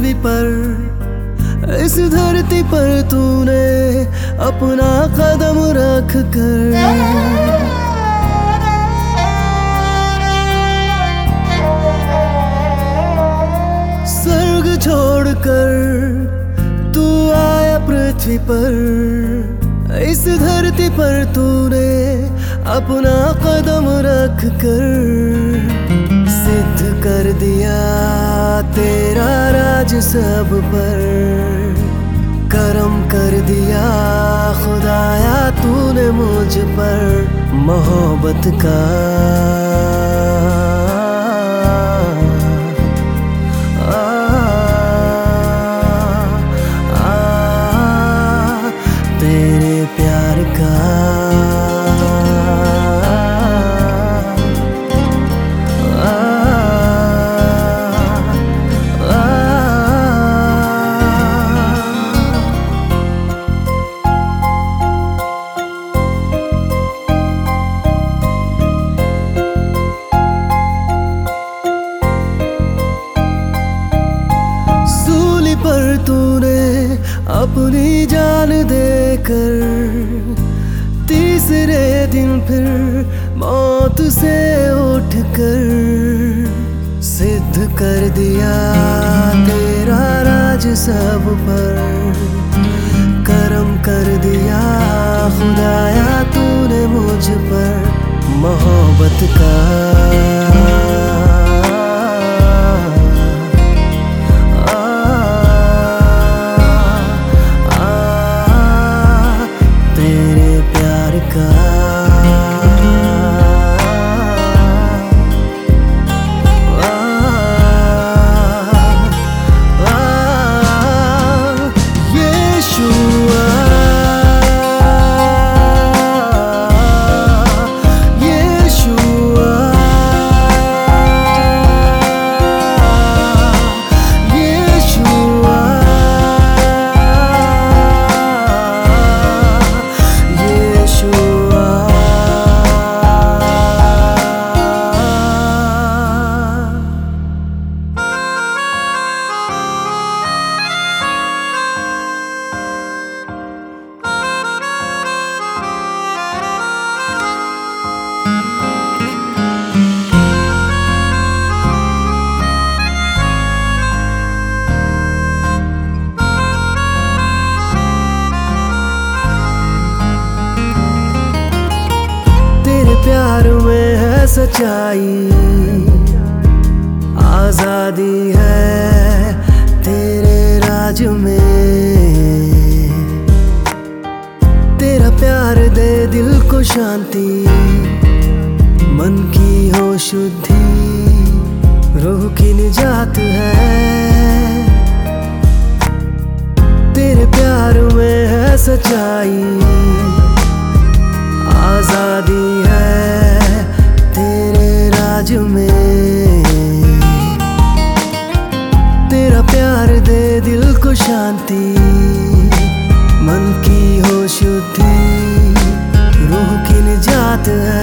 पृथ्वी पर, इस धरती पर तूने अपना कदम रख कर। स्वर्ग छोड़कर तू आया पृथ्वी पर, इस धरती पर तूने अपना कदम रख कर सिद्ध कर दिया तेरा राज सब पर। करम कर दिया खुदाया तूने मुझ पर मोहब्बत का। तेरे प्यार का पर तूने अपनी जान देकर तीसरे दिन फिर मौत से उठकर सिद्ध कर दिया तेरा राज सब पर। करम कर दिया खुदाया तूने मुझ पर मोहब्बत का। प्यार में है सच्चाई, आजादी है तेरे राज में। तेरा प्यार दे दिल को शांति, मन की हो शुद्धि, रूह की निजात है। तेरे प्यार में है सच्चाई, आजादी है तेरे राज में। तेरा प्यार दे दिल को शांति, मन की हो शुद्धि, रूह की निजात है।